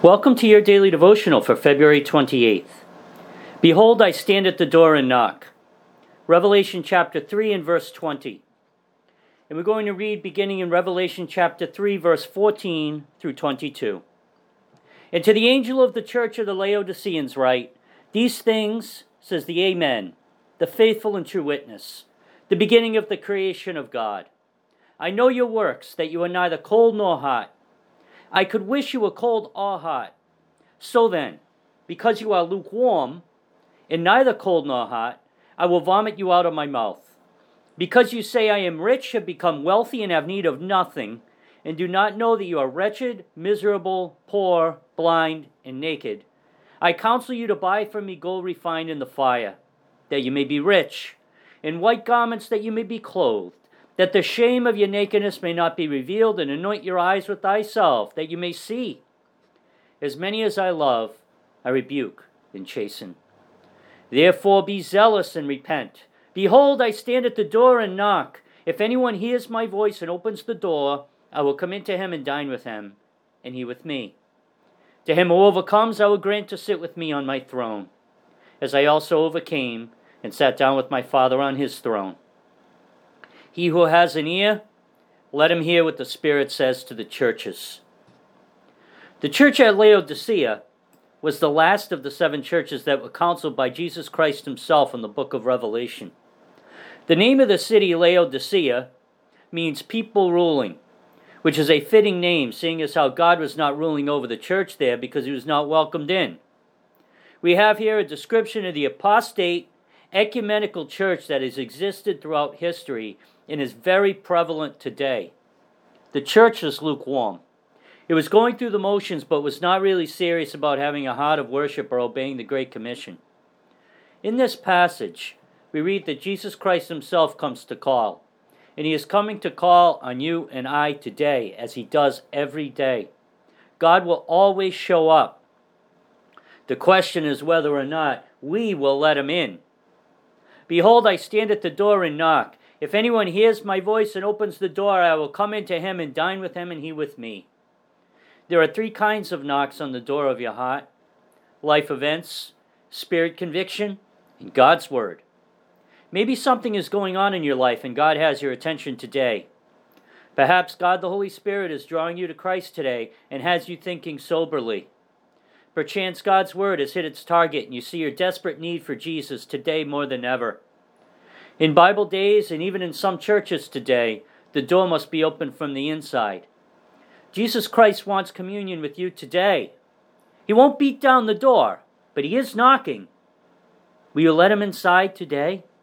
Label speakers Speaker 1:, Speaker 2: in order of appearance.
Speaker 1: Welcome to your daily devotional for February 28th. Behold, I stand at the door and knock. Revelation chapter 3 and verse 20. And we're going to read beginning in Revelation chapter 3, verse 14 through 22. And to the angel of the church of the Laodiceans write, These things, says the Amen, the faithful and true witness, the beginning of the creation of God. I know your works, that you are neither cold nor hot. I could wish you were cold or hot. So then, because you are lukewarm, and neither cold nor hot, I will vomit you out of my mouth. Because you say, I am rich, have become wealthy, and have need of nothing, and do not know that you are wretched, miserable, poor, blind, and naked, I counsel you to buy from me gold refined in the fire, that you may be rich, and white garments that you may be clothed, that the shame of your nakedness may not be revealed, and anoint your eyes with thyself, that you may see. As many as I love, I rebuke and chasten. Therefore be zealous and repent. Behold, I stand at the door and knock. If anyone hears my voice and opens the door, I will come into him and dine with him, and he with me. To him who overcomes, I will grant to sit with me on my throne, as I also overcame and sat down with my Father on his throne. He who has an ear, let him hear what the Spirit says to the churches. The church at Laodicea was the last of the 7 churches that were counseled by Jesus Christ himself in the book of Revelation. The name of the city, Laodicea, means people ruling, which is a fitting name, seeing as how God was not ruling over the church there because he was not welcomed in. We have here a description of the apostate ecumenical church that has existed throughout history and is very prevalent today. The church is lukewarm. It was going through the motions but was not really serious about having a heart of worship or obeying the Great Commission. In this passage, we read that Jesus Christ himself comes to call, and he is coming to call on you and I today, as he does every day. God will always show up. The question is whether or not we will let him in. Behold, I stand at the door and knock. If anyone hears my voice and opens the door, I will come into him and dine with him and he with me. There are 3 kinds of knocks on the door of your heart: life events, spirit conviction, and God's word. Maybe something is going on in your life and God has your attention today. Perhaps God the Holy Spirit is drawing you to Christ today and has you thinking soberly. Perchance God's word has hit its target and you see your desperate need for Jesus today more than ever. In Bible days, and even in some churches today, the door must be open from the inside. Jesus Christ wants communion with you today. He won't beat down the door, but he is knocking. Will you let him inside today?